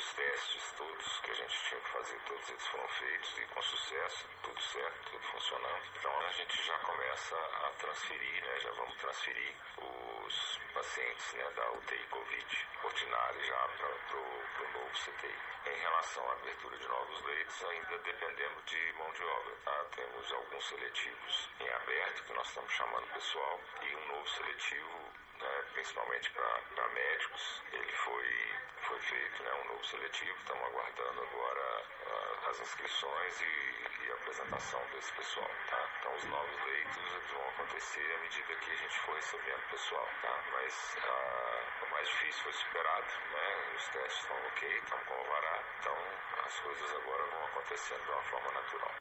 os testes todos que a gente tinha que fazer, todos eles foram feitos e com sucesso, tudo certo, tudo funcionando. Então a gente já começa a transferir, né? Já vamos transferir os pacientes, né, da UTI Covid ordinária já para o novo CTI. Em relação à abertura de novos leitos, ainda dependemos de mão de obra, tá? Temos alguns seletivos em aberto que nós estamos chamando o pessoal e um novo seletivo, né, principalmente para médicos. Ele foi feito, né, um novo seletivo, estamos aguardando agora as inscrições e a apresentação desse pessoal, tá? Então os novos leitos eles vão acontecer à medida que a gente for recebendo pessoal, tá? Mas o mais difícil foi superado, né? Os testes estão ok, estão com alvará, então as coisas agora vão acontecendo de uma forma natural.